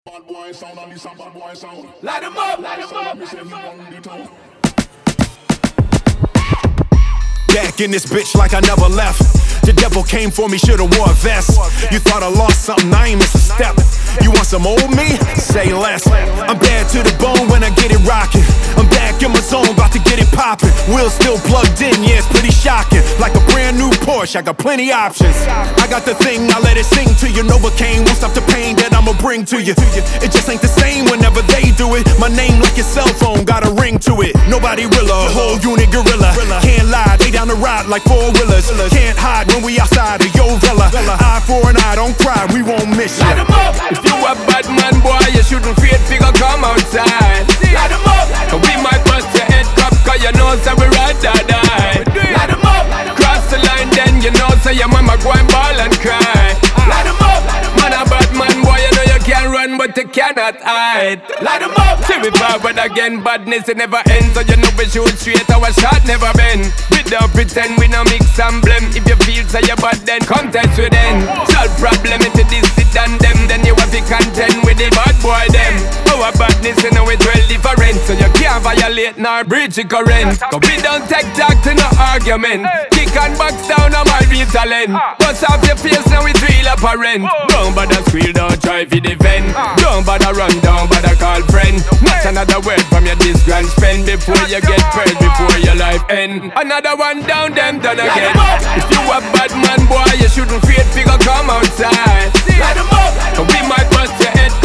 Bad boy sound and this a bad boy sound. Light 'em up, light 'em up. Me say he run the town. Back in this bitch like I never left. The devil came for me, should've wore a vest. You thought I lost something, I ain't miss a step. You want some old me? Say less. I'm bad to the bone when I get it rockin'. I'm back in my zone, about to get it poppin'. Wheels still plugged in, yeah, it's pretty shocking. Like a brand new Porsche, I got plenty options. I got the thing, I let it sing to you. Novocaine won't stop the pain that I'ma bring to you. It just ain't the same whenever they do it. My name like your cell phone, got a ring to it. Nobody realer, whole unit gorilla. Can't lie, they down the ride like four-wheelers. Can't hide when we outside of your villa. Eye for an eye, don't cry, we won't miss you. Light 'em up. If you a bad man, boy, you shouldn't fear figure come outside. Light 'em up. And we might bust your head cup, cause you know say we ride or die. Light 'em up. Cross the line then you know say your mama go and ball and cry. Light 'em up. Man a bad man, boy, you know you can run but you cannot hide. Light 'em up. See we forward again, badness it never ends. So you know we shoot straight, our shot never bend. We don't pretend we no mix and blame. If you feel say you're bad then contest with them. Solve problem if you this it and them. Then you have to contend with the bad boy them. Our badness you know it's well different. So you can't violate nor breach the current. Cause we don't take talk to no argument. Kick and box down on my real talent. Bust off your face now it's real apparent. Don't bother squeal, don't try to defend. Don't bother run, don't bother call friend. Not another word from your this grand spend. Before you get paid, before your life end. Another one down, them done again. If you a bad man, boy, you shouldn't fear figure come outside. Light 'em up. And we might bust your head